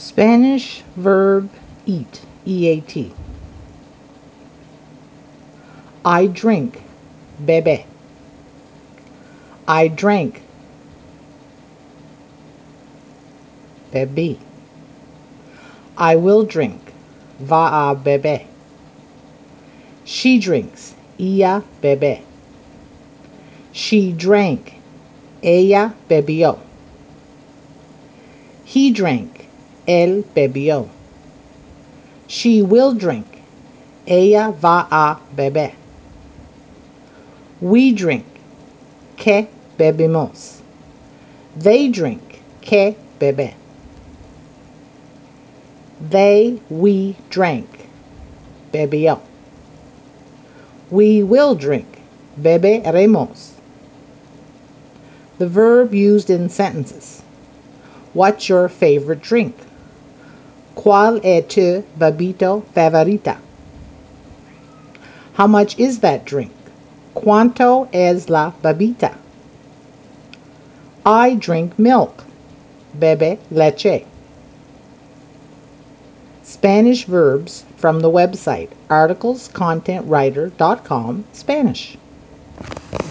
Spanish verb eat, E-A-T. I drink, bebe. I drank, bebí. I will drink, va a beber. She drinks, ella bebe. She drank, ella bebió. He drank, él bebió. She will drink, ella va a beber. We drink, que bebemos. They drink, que bebe. We drank, bebió. We will drink, beberemos. The verb used in sentences. What's your favorite drink? ¿Cuál es tu bebida favorita? How much is that drink? ¿Cuánto es la bebida? I drink milk. Bebe leche. Spanish verbs from the website articlescontentwriter.com Spanish.